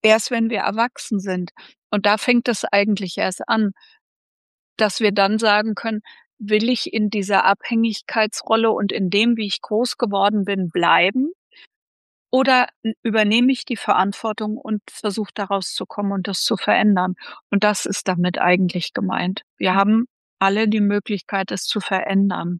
erst wenn wir erwachsen sind. Und da fängt es eigentlich erst an, dass wir dann sagen können, will ich in dieser Abhängigkeitsrolle und in dem, wie ich groß geworden bin, bleiben? Oder übernehme ich die Verantwortung und versuche da rauszukommen und das zu verändern? Und das ist damit eigentlich gemeint. Wir haben alle die Möglichkeit, es zu verändern.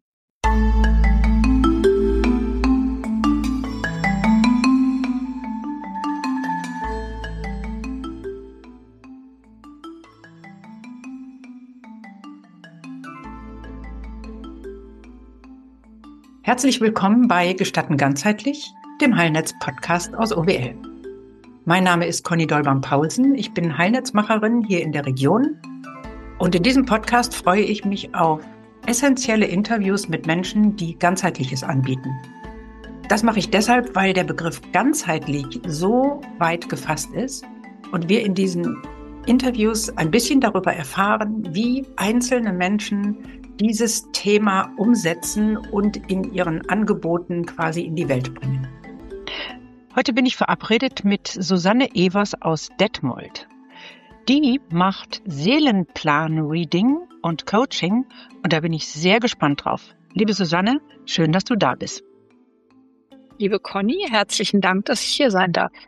Herzlich willkommen bei Gestatten ganzheitlich, dem Heilnetz-Podcast aus OWL. Mein Name ist Conny Dolban-Paulsen, ich bin Heilnetzmacherin hier in der Region und in diesem Podcast freue ich mich auf essentielle Interviews mit Menschen, die Ganzheitliches anbieten. Das mache ich deshalb, weil der Begriff ganzheitlich so weit gefasst ist und wir in diesen Interviews ein bisschen darüber erfahren, wie einzelne Menschen dieses Thema umsetzen und in ihren Angeboten quasi in die Welt bringen. Heute bin ich verabredet mit Susanne Evers aus Detmold. Die macht Seelenplan-Reading und Coaching und da bin ich sehr gespannt drauf. Liebe Susanne, schön, dass du da bist. Liebe Conny, herzlichen Dank, dass ich hier sein darf.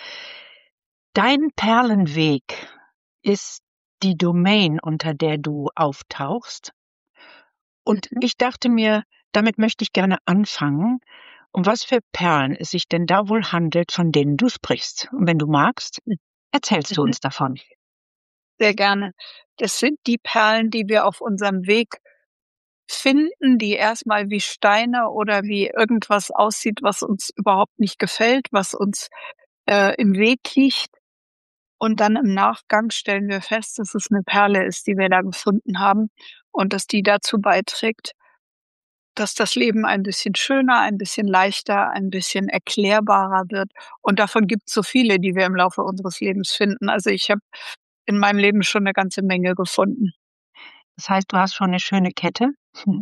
Dein Perlenweg ist die Domain, unter der du auftauchst. Und ich dachte mir, damit möchte ich gerne anfangen, um was für Perlen es sich denn da wohl handelt, von denen du sprichst. Und wenn du magst, erzählst du uns davon. Sehr gerne. Das sind die Perlen, die wir auf unserem Weg finden, die erstmal wie Steine oder wie irgendwas aussieht, was uns überhaupt nicht gefällt, was uns im Weg liegt. Und dann im Nachgang stellen wir fest, dass es eine Perle ist, die wir da gefunden haben und dass die dazu beiträgt, dass das Leben ein bisschen schöner, ein bisschen leichter, ein bisschen erklärbarer wird. Und davon gibt es so viele, die wir im Laufe unseres Lebens finden. Also ich habe in meinem Leben schon eine ganze Menge gefunden. Das heißt, du hast schon eine schöne Kette?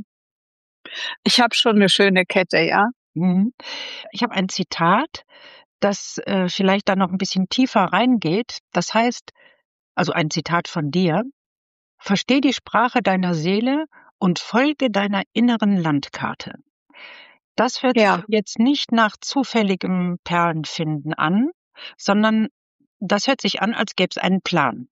Ich habe schon eine schöne Kette, ja. Ich habe ein Zitat, das vielleicht da noch ein bisschen tiefer reingeht. Das heißt, also ein Zitat von dir: Versteh die Sprache deiner Seele und folge deiner inneren Landkarte. Das hört sich jetzt nicht nach zufälligem Perlenfinden an, sondern das hört sich an, als gäbe es einen Plan.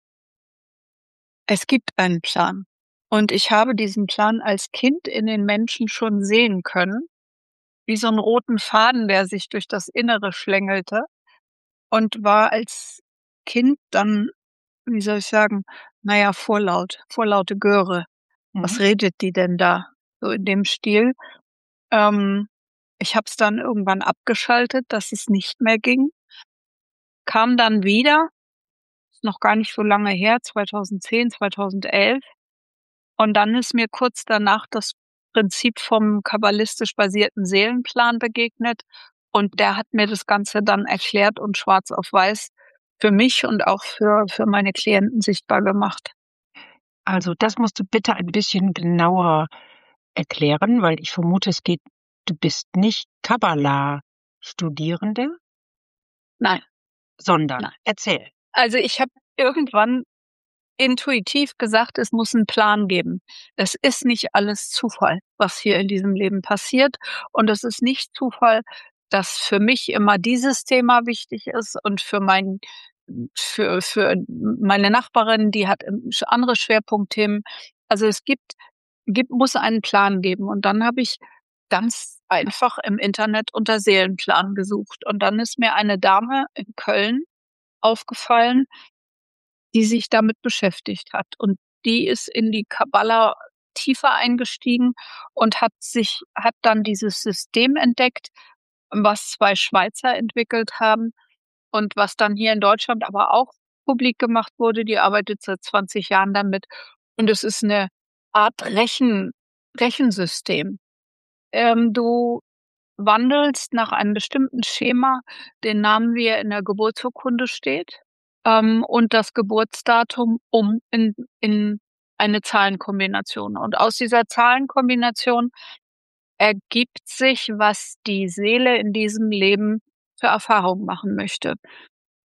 Es gibt einen Plan. Und ich habe diesen Plan als Kind in den Menschen schon sehen können, wie so einen roten Faden, der sich durch das Innere schlängelte, und war als Kind dann, wie soll ich sagen, vorlaute Göre. Was redet die denn da? So in dem Stil. Ich habe es dann irgendwann abgeschaltet, dass es nicht mehr ging. Kam dann wieder, ist noch gar nicht so lange her, 2010, 2011. Und dann ist mir kurz danach das Prinzip vom kabbalistisch basierten Seelenplan begegnet. Und der hat mir das Ganze dann erklärt und schwarz auf weiß für mich und auch für meine Klienten sichtbar gemacht. Also das musst du bitte ein bisschen genauer erklären, weil ich vermute, du bist nicht Kabbala-Studierende? Nein. Sondern, erzähl. Also ich habe irgendwann intuitiv gesagt, es muss einen Plan geben. Es ist nicht alles Zufall, was hier in diesem Leben passiert. Und es ist nicht Zufall, dass für mich immer dieses Thema wichtig ist und für meine Nachbarin, die hat andere Schwerpunktthemen. Also es muss einen Plan geben. Und dann habe ich ganz einfach im Internet unter Seelenplan gesucht. Und dann ist mir eine Dame in Köln aufgefallen, die sich damit beschäftigt hat. Und die ist in die Kabbala tiefer eingestiegen und hat dann dieses System entdeckt, was 2 Schweizer entwickelt haben und was dann hier in Deutschland aber auch publik gemacht wurde. Die arbeitet seit 20 Jahren damit. Und es ist eine Art Rechensystem. Du wandelst nach einem bestimmten Schema, den Namen, wie er in der Geburtsurkunde steht, und das Geburtsdatum in eine Zahlenkombination. Und aus dieser Zahlenkombination ergibt sich, was die Seele in diesem Leben für Erfahrungen machen möchte.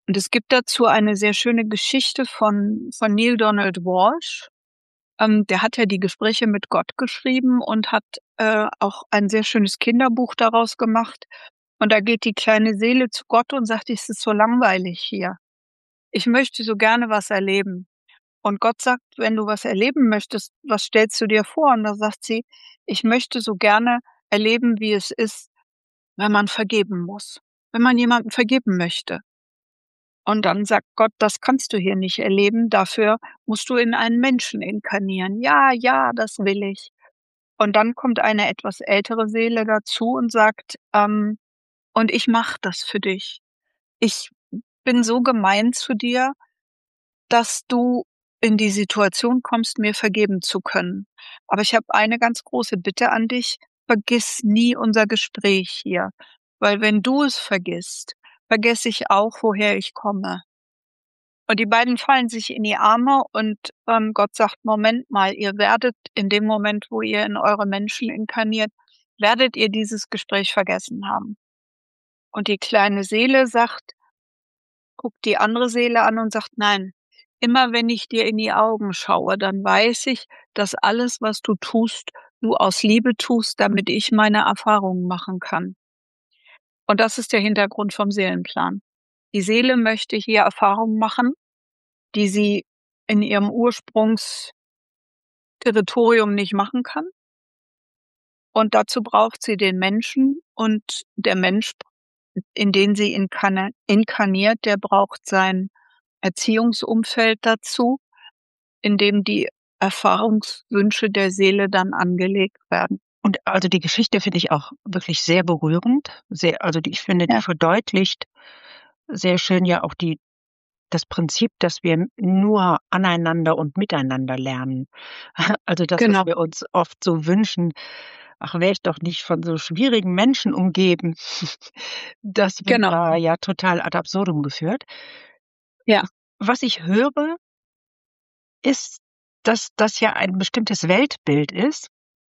Und es gibt dazu eine sehr schöne Geschichte von Neale Donald Walsch. Der hat ja die Gespräche mit Gott geschrieben und hat auch ein sehr schönes Kinderbuch daraus gemacht. Und da geht die kleine Seele zu Gott und sagt, es ist so langweilig hier. Ich möchte so gerne was erleben. Und Gott sagt, wenn du was erleben möchtest, was stellst du dir vor? Und da sagt sie, ich möchte so gerne erleben, wie es ist, wenn man vergeben muss, wenn man jemandem vergeben möchte. Und dann sagt Gott, das kannst du hier nicht erleben, dafür musst du in einen Menschen inkarnieren. Ja, ja, das will ich. Und dann kommt eine etwas ältere Seele dazu und sagt, und ich mache das für dich. Ich bin so gemein zu dir, dass du in die Situation kommst, mir vergeben zu können. Aber ich habe eine ganz große Bitte an dich: Vergiss nie unser Gespräch hier, weil wenn du es vergisst, vergesse ich auch, woher ich komme. Und die beiden fallen sich in die Arme und, Gott sagt: „Moment mal, ihr werdet in dem Moment, wo ihr in eure Menschen inkarniert, werdet ihr dieses Gespräch vergessen haben.“ Und die kleine Seele sagt guckt die andere Seele an und sagt: „Nein, immer wenn ich dir in die Augen schaue, dann weiß ich, dass alles, was du tust, du aus Liebe tust, damit ich meine Erfahrungen machen kann.“ Und das ist der Hintergrund vom Seelenplan. Die Seele möchte hier Erfahrungen machen, die sie in ihrem Ursprungsterritorium nicht machen kann. Und dazu braucht sie den Menschen und der Mensch, in den sie inkarniert, der braucht sein Erziehungsumfeld dazu, in dem die Erfahrungswünsche der Seele dann angelegt werden. Und also die Geschichte finde ich auch wirklich sehr berührend. Ich finde, die Ja, verdeutlicht sehr schön ja auch das Prinzip, dass wir nur aneinander und miteinander lernen. Also das, was genau, wir uns oft so wünschen, ach, wäre ich doch nicht von so schwierigen Menschen umgeben. Das wird genau. da ja total ad absurdum geführt. Ja, Was ich höre, ist, dass das ja ein bestimmtes Weltbild ist.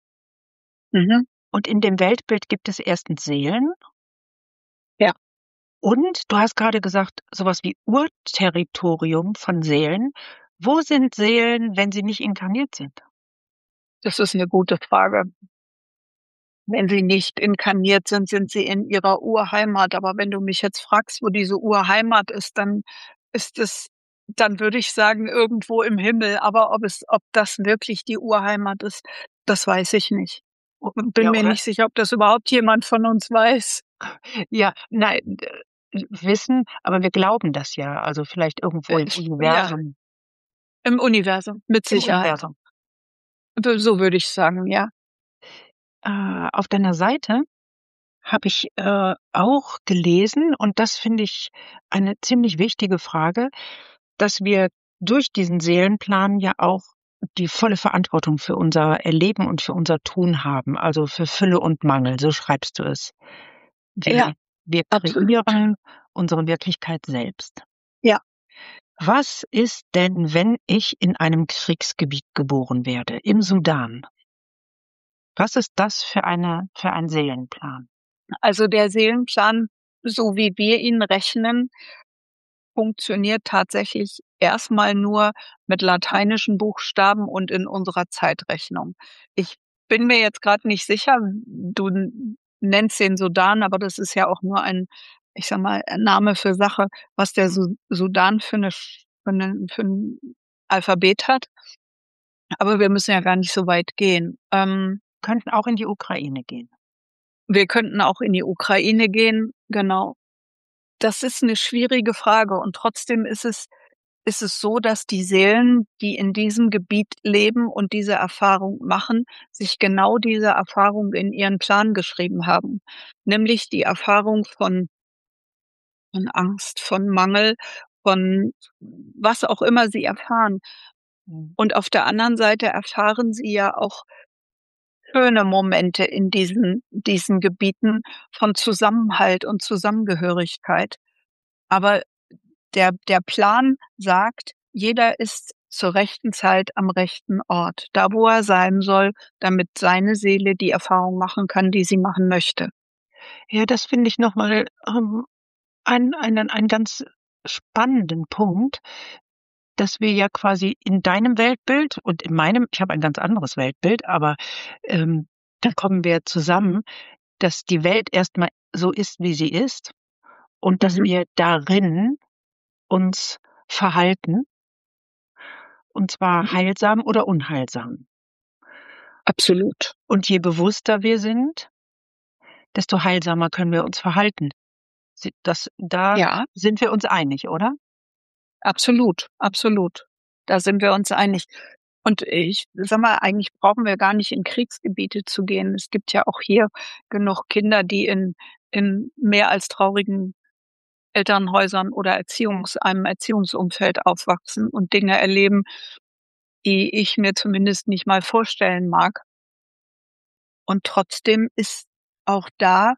mhm, Und in dem Weltbild gibt es erstens Seelen ja, und du hast gerade gesagt, sowas wie Urterritorium von Seelen. Wo sind Seelen, wenn sie nicht inkarniert sind? das ist 'ne gute Frage. Wenn sie nicht inkarniert sind, sind sie in ihrer Urheimat. Aber wenn du mich jetzt fragst, wo diese Urheimat ist, dann ist es dann würde ich sagen, irgendwo im Himmel. Aber ob das wirklich die Urheimat ist, das weiß ich nicht. O Bin ja, mir oder nicht sicher, ob das überhaupt jemand von uns weiß. ja, nein, wissen, aber wir glauben das ja, also vielleicht irgendwo im Ja, Universum im Universum, mit im Sicherheit. Universum. So würde ich sagen, ja. Auf deiner Seite habe ich, auch gelesen und das finde ich eine ziemlich wichtige Frage, dass wir durch diesen Seelenplan ja auch die volle Verantwortung für unser Erleben und für unser Tun haben, also für Fülle und Mangel, so schreibst du es. Ja, Wir absolut. kreieren unsere Wirklichkeit selbst. Ja, Was ist denn, wenn ich in einem Kriegsgebiet geboren werde, im Sudan? Was ist das für ein Seelenplan? also der Seelenplan, so wie wir ihn rechnen, funktioniert tatsächlich erstmal nur mit lateinischen Buchstaben und in unserer Zeitrechnung. Ich bin mir jetzt grad nicht sicher, du nennst den Sudan, aber das ist ja auch nur ein, ich sage mal, Name für Sache, was der Sudan für 'n Alphabet hat. Aber wir müssen ja gar nicht so weit gehen. Könnten auch in die Ukraine gehen. Wir könnten auch in die Ukraine gehen, genau. Das ist 'ne schwierige Frage und trotzdem ist es so, dass die Seelen, die in diesem Gebiet leben und diese Erfahrung machen, sich genau diese Erfahrung in ihren Plan geschrieben haben. Nämlich die Erfahrung von Angst, von Mangel, von was auch immer sie erfahren. Mhm. Und auf der anderen Seite erfahren sie ja auch schöne Momente in diesen Gebieten von Zusammenhalt und Zusammengehörigkeit. Aber der Plan sagt, jeder ist zur rechten Zeit am rechten Ort, da wo er sein soll, damit seine Seele die Erfahrung machen kann, die sie machen möchte. Ja, das finde ich noch mal, ein ganz spannenden Punkt, dass wir ja quasi in deinem Weltbild und in meinem, ich habe ein ganz anderes Weltbild, aber dann kommen wir zusammen, dass die Welt erstmal so ist, wie sie ist und dass Mhm. wir darin uns verhalten, und zwar Mhm. heilsam oder unheilsam. Absolut. Und je bewusster wir sind, desto heilsamer können wir uns verhalten. Da Ja, sind wir uns einig, oder? absolut, absolut. Da sind wir uns einig. Und ich sage mal, eigentlich brauchen wir gar nicht in Kriegsgebiete zu gehen. Es gibt ja auch hier genug Kinder, die in mehr als traurigen Elternhäusern oder einem Erziehungsumfeld aufwachsen und Dinge erleben, die ich mir zumindest nicht mal vorstellen mag. Und trotzdem ist auch da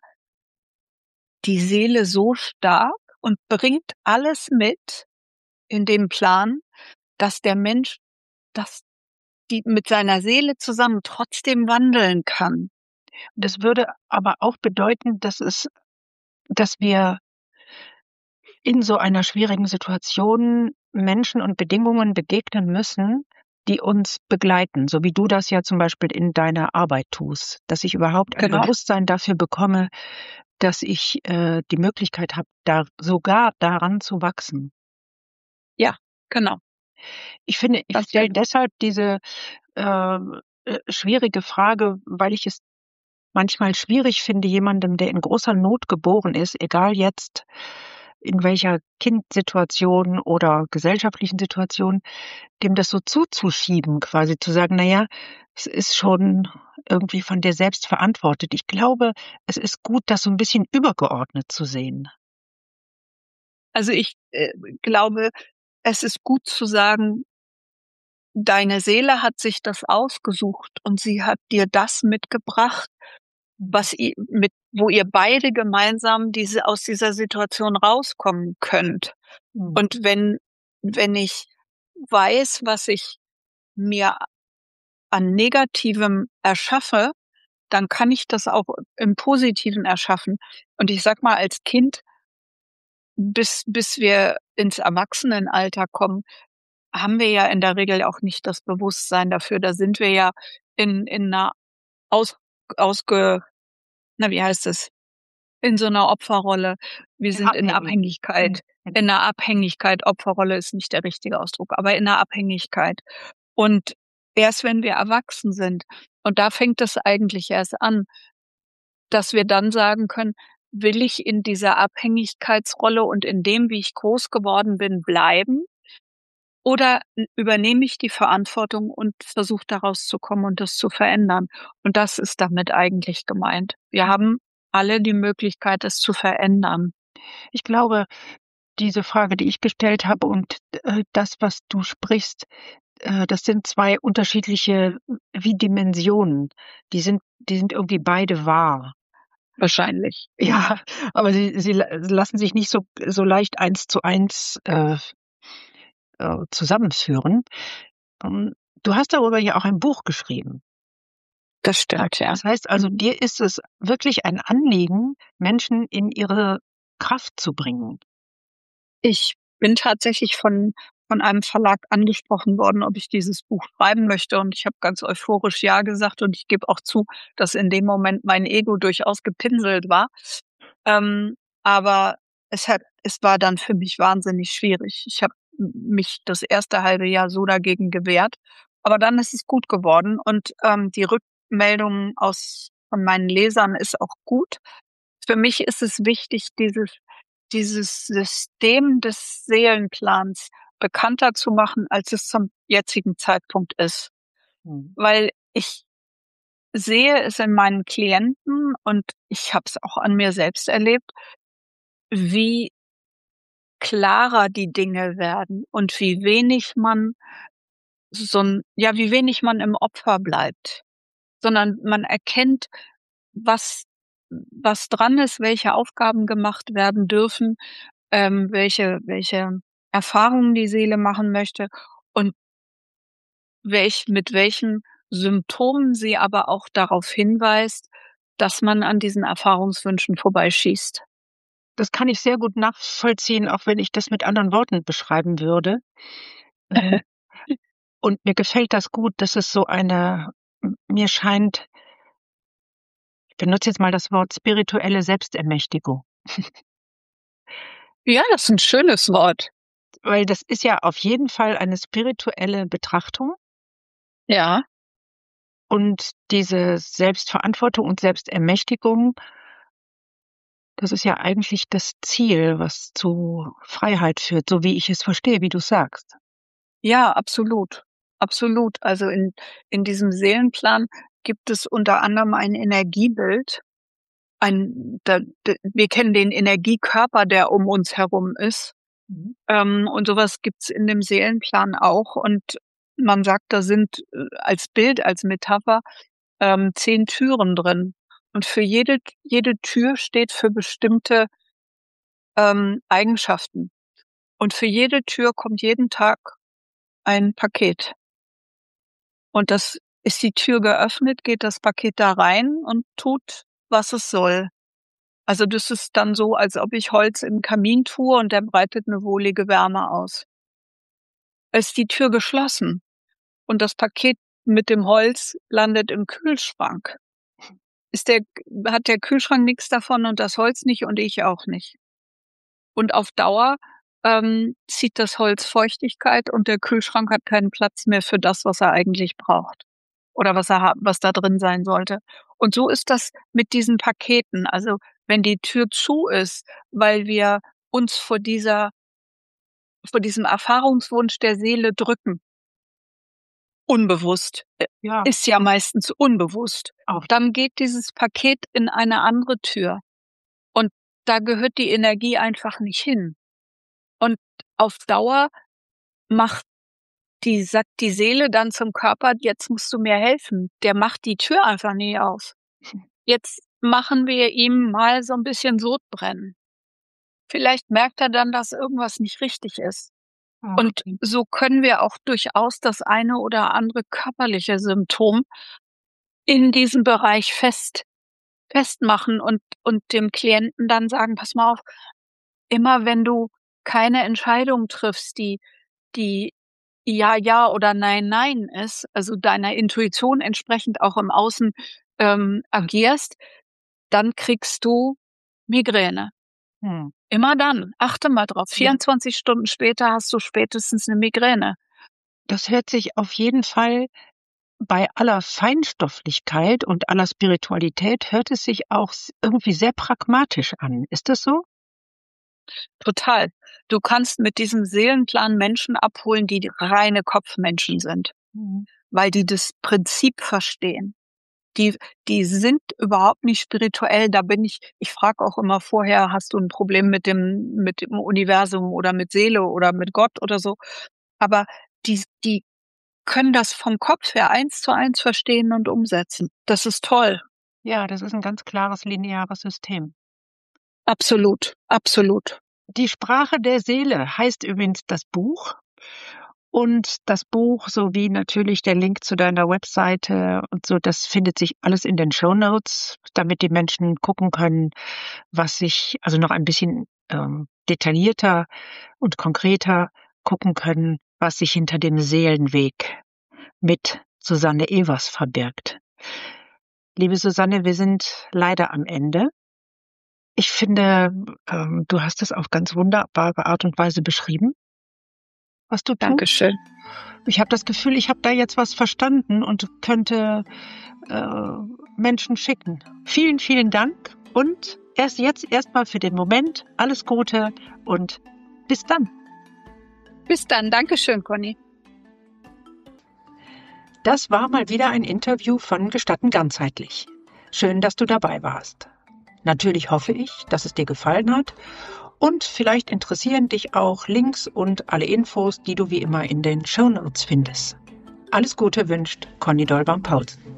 die Seele so stark und bringt alles mit in dem Plan, dass der Mensch das die mit seiner Seele zusammen trotzdem wandeln kann. Das würde aber auch bedeuten, dass wir in so einer schwierigen Situation Menschen und Bedingungen begegnen müssen, die uns begleiten, so wie du das ja zum Beispiel in deiner Arbeit tust, dass ich überhaupt ein Genau. Bewusstsein dafür bekomme, dass ich die Möglichkeit habe, da sogar daran zu wachsen. Ja, genau, Ich finde, ich ganz stelle genau. deshalb diese äh, schwierige Frage, weil ich es manchmal schwierig finde, jemandem, der in großer Not geboren ist, egal jetzt in welcher Kindsituation oder gesellschaftlichen Situation, dem das so zuzuschieben, quasi zu sagen, na ja, es ist schon irgendwie von dir selbst verantwortet. Ich glaube, es ist gut, das so ein bisschen übergeordnet zu sehen. Also, ich glaube, es ist gut zu sagen, deine Seele hat sich das ausgesucht und sie hat dir das mitgebracht, Mhm. was i mit wo ihr beide gemeinsam aus dieser Situation rauskommen könnt. Mhm. Und wenn ich weiß, was ich mir an Negativem erschaffe, dann kann ich das auch im Positiven erschaffen. Und ich sage mal, als Kind, bis wir ins Erwachsenenalter kommen, haben wir ja in der Regel auch nicht das Bewusstsein dafür. Da sind wir ja in 'ner aus ausge na, wie heißt es? In so 'ner Opferrolle. Wir Ja, sind in abhängig. Mhm. Abhängigkeit. In 'ner Abhängigkeit. Opferrolle ist nicht der richtige Ausdruck, aber in 'ner Abhängigkeit. Und erst wenn wir erwachsen sind, und da fängt es eigentlich erst an, dass wir dann sagen können: „Will ich in dieser Abhängigkeitsrolle und in dem, wie ich groß geworden bin, bleiben, oder übernehme ich die Verantwortung und versuche da rauszukommen und das zu verändern?“ Und das ist damit eigentlich gemeint. Wir haben alle die Möglichkeit, es zu verändern. Ich glaube, diese Frage, die ich gestellt habe und das, was du sprichst, das sind zwei unterschiedliche wie Dimensionen. Die sind irgendwie beide wahr. Wahrscheinlich. Ja, aber sie lassen sich nicht so leicht eins zu eins zusammenführen. Ähm, Du hast darüber ja auch ein Buch geschrieben. Das stimmt, ja. Das heißt also, Mhm. dir ist es wirklich ein Anliegen, Menschen in ihre Kraft zu bringen. Ich bin tatsächlich von einem Verlag angesprochen worden, ob ich dieses Buch schreiben möchte, und ich habe ganz euphorisch ja gesagt, und ich gebe auch zu, dass in dem Moment mein Ego durchaus gepinselt war. Ähm, aber es war dann für mich wahnsinnig schwierig. Ich habe mich das erste halbe Jahr so dagegen gewehrt, aber dann ist es gut geworden, und die Rückmeldung von meinen Lesern ist auch gut. Für mich ist es wichtig, dieses System des Seelenplans bekannter zu machen, als es zum jetzigen Zeitpunkt ist. Mhm. Weil ich sehe es in meinen Klienten, und ich habe es auch an mir selbst erlebt, wie klarer die Dinge werden und wie wenig man im Opfer bleibt, sondern man erkennt, was dran ist, welche Aufgaben gemacht werden dürfen, welche Erfahrungen die Seele machen möchte und mit welchen Symptomen sie aber auch darauf hinweist, dass man an diesen Erfahrungswünschen vorbeischießt. das kann ich sehr gut nachvollziehen, auch wenn ich das mit anderen Worten beschreiben würde. Und mir gefällt das gut, dass es so mir scheint, ich benutze jetzt mal das Wort spirituelle Selbstermächtigung. Ja, das ist ein schönes Wort. Weil das ist ja auf jeden Fall eine spirituelle Betrachtung. Ja. Und diese Selbstverantwortung und Selbstermächtigung, das ist ja eigentlich das Ziel, was zu Freiheit führt, so wie ich es verstehe, wie du sagst. Ja, absolut. Absolut. Also in diesem Seelenplan gibt es unter anderem ein Energiebild. Wir kennen den Energiekörper, der um uns herum ist. Mhm. Und sowas gibt's in dem Seelenplan auch. Und man sagt, da sind als Bild, als Metapher 10 Türen drin. Und für jede Tür steht für bestimmte Eigenschaften. Und für jede Tür kommt jeden Tag ein Paket. Und ist die Tür geöffnet, geht das Paket da rein und tut, was es soll. Also das ist dann so, als ob ich Holz im Kamin tue und der breitet eine wohlige Wärme aus. Ist die Tür geschlossen und das Paket mit dem Holz landet im Kühlschrank, hat der Kühlschrank nichts davon und das Holz nicht und ich auch nicht. Und auf Dauer zieht das Holz Feuchtigkeit und der Kühlschrank hat keinen Platz mehr für das, was er eigentlich braucht oder was da drin sein sollte. Und so ist das mit diesen Paketen. Also wenn die Tür zu ist, weil wir uns vor diesem Erfahrungswunsch der Seele drücken, unbewusst, Ja, ist ja meistens unbewusst, auch. dann geht dieses Paket in eine andere Tür und da gehört die Energie einfach nicht hin. Und auf Dauer sagt die Seele dann zum Körper: „Jetzt musst du mir helfen.“ Der macht die Tür einfach nie auf. Jetzt machen wir ihm mal so 'n bisschen Sodbrennen. Vielleicht merkt er dann, dass irgendwas nicht richtig ist. Und Okay. so können wir auch durchaus das eine oder andere körperliche Symptom in diesem Bereich festmachen und dem Klienten dann sagen: „Pass mal auf, immer wenn du keine Entscheidung triffst, die ja, ja oder nein, nein ist, also deiner Intuition entsprechend auch im Außen, agierst, dann kriegst du Migräne. Hm. Immer dann. Achte mal drauf. Ja. 24 Stunden später hast du spätestens 'ne Migräne.“ Das hört sich auf jeden Fall bei aller Feinstofflichkeit und aller Spiritualität hört es sich auch irgendwie sehr pragmatisch an. Ist das so? Total. Du kannst mit diesem Seelenplan Menschen abholen, die reine Kopfmenschen sind, Mhm. weil die das Prinzip verstehen. Die die sind überhaupt nicht spirituell. Ich frage auch immer vorher: „Hast du 'n Problem mit dem Universum oder mit Seele oder mit Gott oder so?“ Aber die können das vom Kopf her 1:1 verstehen und umsetzen. Das ist toll. Ja, das ist ein ganz klares lineares System. Absolut, absolut. Die Sprache der Seele heißt übrigens das Buch. Und das Buch sowie natürlich der Link zu deiner Webseite und so, das findet sich alles in den Shownotes, damit die Menschen gucken können, also noch ein bisschen detaillierter und konkreter gucken können, was sich hinter dem Seelenweg mit Susanne Evers verbirgt. Liebe Susanne, wir sind leider am Ende. Ich finde, du hast es auf ganz wunderbare Art und Weise beschrieben, was du tust. Dankeschön. Ich habe das Gefühl, ich habe da jetzt was verstanden und könnte Menschen schicken. Vielen, vielen Dank und erstmal für den Moment alles Gute und bis dann. Bis dann. Dankeschön, Conny. Das war mal wieder ein Interview von Gestatten ganzheitlich. Schön, dass du dabei warst. Natürlich hoffe ich, dass es dir gefallen hat und vielleicht interessieren dich auch Links und alle Infos, die du wie immer in den Shownotes findest. Alles Gute wünscht Conny Dolban-Paulsen.